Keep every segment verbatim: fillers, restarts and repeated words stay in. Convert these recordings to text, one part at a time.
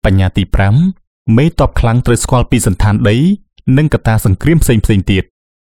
បញ្ញាទីប្រាំមេតបខ្លាំងត្រូវស្គាល់ពីសន្តានដីនិងកត្តាសង្គ្រាមផ្សេងផ្សេងទៀត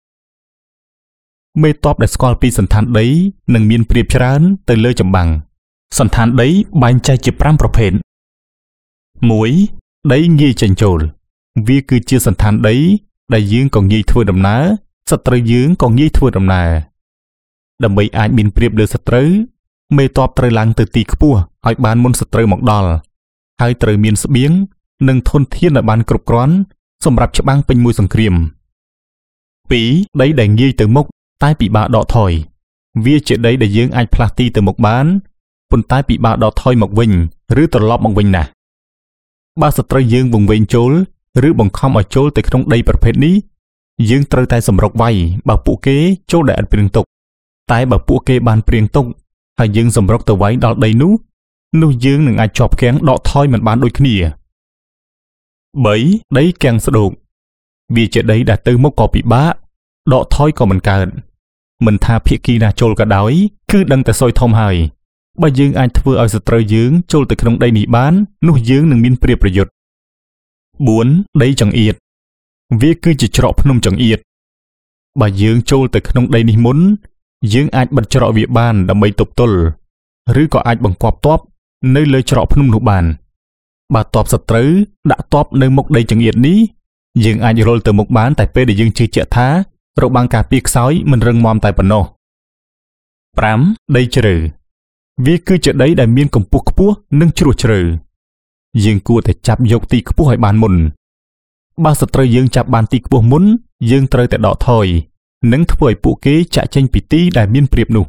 មេតបដែលស្គាល់ពីសន្តានដីនឹងមានប្រៀបច្រើនទៅលើចម្បាំងសន្តានដីបែងចែកជាប្រាំប្រភេទមួយដីងាយចេញចូលវាគឺជាសន្តានដីដែលយើងក៏ងាយធ្វើដំណើរសត្រូវយើងក៏ងាយធ្វើដំណើរដើម្បីអាចមានប្រៀបលើសត្រូវមេតបត្រូវឡើងទៅទីខ្ពស់ឲ្យបានមុនសត្រូវមកដល់ហើយត្រូវមានស្បៀងនិងធនធានឲ្យបានគ្រប់គ្រាន់សម្រាប់ច្បាំងពេញមួយសង្គ្រាមពីរដីដែលងាយទៅមុខតែពិបាកដកថយវាជាដីដែលយើងអាចផ្លាស់ទីទៅមុខបានប៉ុន្តែពិបាកដកថយមកវិញឬត្រឡប់មកវិញណាស់បើសត្រូវយើងវង្វេងចូលឬបង្ខំឲ្យចូលទៅក្នុងដីប្រភេទនេះយើងត្រូវតែសម្រុកវាយបើពួកគេចូលដែលឥតព្រៀងទុកតែបើពួកគេបានព្រៀងទុកហើយយើងសម្រុកទៅវាយដល់ដីនោះនោះយើងនឹងអាចជាប់គាំងដកថយមិនបានដូចគ្នាបីដីគាំងស្ដោកវាជាដីដែលទៅមុខក៏ពិបាកដកថយក៏មិនកើតមិនថាភាគីណាចូលក៏ដោយគឺដឹងតែសុយធំហើយបើយើងអាចធ្វើឲ្យសត្រូវយើងចូលទៅក្នុងដីនេះបាននោះយើងនឹងមានប្រៀបប្រយុទ្ធបួនដីចង្អៀតវាគឺជាច្រកភ្នំចង្អៀតបើយើងចូលទៅក្នុងដីនេះមុនយើងអាចបិទច្រកវាបានដើម្បីទប់ទល់ឬក៏អាចបង្គាប់ទ័ពនៅលើច្រកភ្នំនោះបានបើទ័ពសត្រូវដាក់ទ័ពនៅមុខដីចង្អៀតនេះយើងអាចរុលទៅមុខបានតែពេលដែលយើងជឿជាក់ថារបាំងការពារខ្សោយមិនរឹងមាំតែប៉ុណ្ណោះប្រាំដីជ្រៅវាគឺជាដីដែលមានកម្ពស់ខ្ពស់និងជ្រោះជ្រៅយើងគួរតែចាប់យកទីខ្ពស់ឲ្យបានមុនបើសត្រូវយើងចាប់បានទីខ្ពស់មុនយើងត្រូវតែដកថយនិងធ្វើឲ្យពួកគេចាក់ចេញពីទីដែលមានប្រៀបនោះ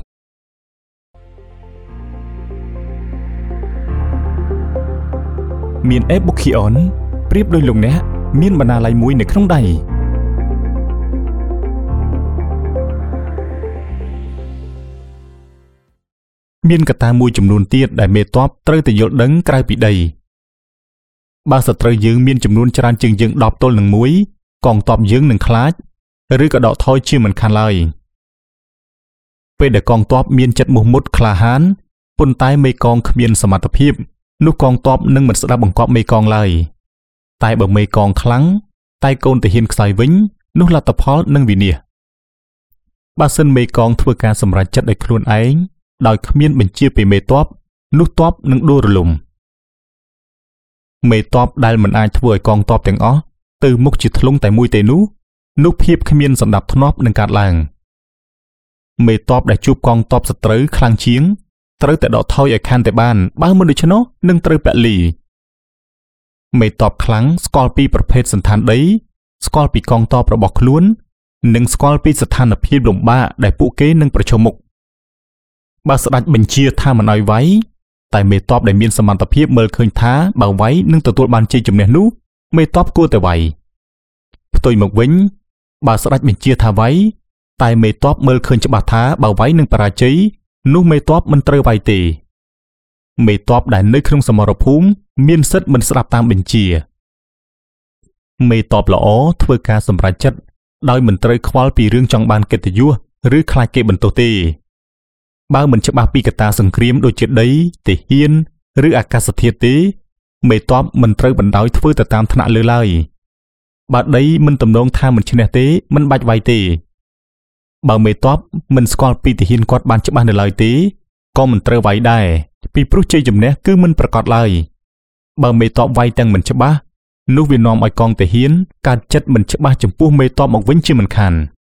មានអេបុគីអនប្រៀបដោយលោកអ្នកមានបណ្ណាល័យមួយនៅក្នុងដៃមានកត្តាមួយចំនួនទៀតដែលមេតបត្រូវតែយល់ដឹងក្រៅពីដីបើសត្រូវយើងមានចំនួនច្រើនជាងយើងដប់ទល់នឹងមួយកងទ័ពយើងនឹងខ្លាចឬក៏ដកថយជាមិនខានឡើយពេលដែលកងទ័ពមានចិត្តមោះមុតក្លាហានប៉ុន្តែមេកងគ្មានសមត្ថភាពនោះកងទ័ពនឹងមិនស្ដាប់បង្គាប់មេកងឡើយតែបើមេកងខ្លាំងតែកូនទាហានខ្សោយវិញនោះលទ្ធផលនឹងវិនាសបើសិនមេកងធ្វើការសម្រេចចិត្តដោយខ្លួនឯងដោយគ្មានបញ្ជាពីមេទ័ពនោះទ័ពនឹងដួលរលំមេទ័ពដែលមិនអាចធ្វើឲ្យកងទ័ពទាំងអស់ទៅមុខជាធ្លុងតែមួយទេនោះនោះភាពគ្មានសណ្ដាប់ធ្នាប់នឹងកើតឡើងមេទ័ពដែលជួបកងទ័ពសត្រូវខ្លាំងជាងត្រូវតែដកថយឲ្យខាន់តែបានបើមិនដូច្នោះនឹងត្រូវពលីមេទ័ពខ្លាំងស្គាល់ពីប្រភេទសន្តានដីស្គាល់ពីកងទ័ពរបស់ខ្លួននិងស្គាល់ពីស្ថានភាពលំបាកដែលពួកគេនឹងប្រឈមមុខបើស្ដេចបញ្ជាថាមិនឲ្យវាយតែមេទ័ពដែលមានសមត្ថភាពមើលឃើញថាបើវាយនឹងទទួលបានជ័យជំនះនោះមេទ័ពគួរតែវាយផ្ទុយមកវិញបើស្ដេចបញ្ជាថាវាយតែមេទ័ពមើលឃើញច្បាស់ថាបើវាយនឹងបរាជ័យនោះមេទ័ពមិនត្រូវវាយទេមេទ័ពដែលនៅក្នុងសមរភូមិមានសិទ្ធិមិនស្ដាប់តាមបញ្ជាមេទ័ពល្អធ្វើការសម្រេចចិត្តដោយមិនត្រូវខ្វល់ពីរឿងចង់បានកិត្តិយសឬខ្លាចគេបន្ទោសទេបើមិនច្បាស់ពីកត្តាសង្គ្រាមដូចជាដីទាហានឬអាកាសធាតុទេមេទ័ពមិនត្រូវបណ្ដោយធ្វើទៅតាមថ្នាក់លើឡើយបើដីមិនទំនងថាមិនឈ្នះទេមិនបាច់វាយទេបើមេទ័ពមិនស្គាល់ពីទាហានគាត់បានច្បាស់នៅឡើយទេក៏មិនត្រូវវាយដែរពីព្រោះជ័យជំនះគឺមិនប្រកបឡើយបើមេទ័ពវាយទាំងមិនច្បាស់នោះវានាំឲ្យកងទាហានកើតចិត្តមិនច្បាស់ចំពោះមេទ័ពមកវិញជាមិនខាន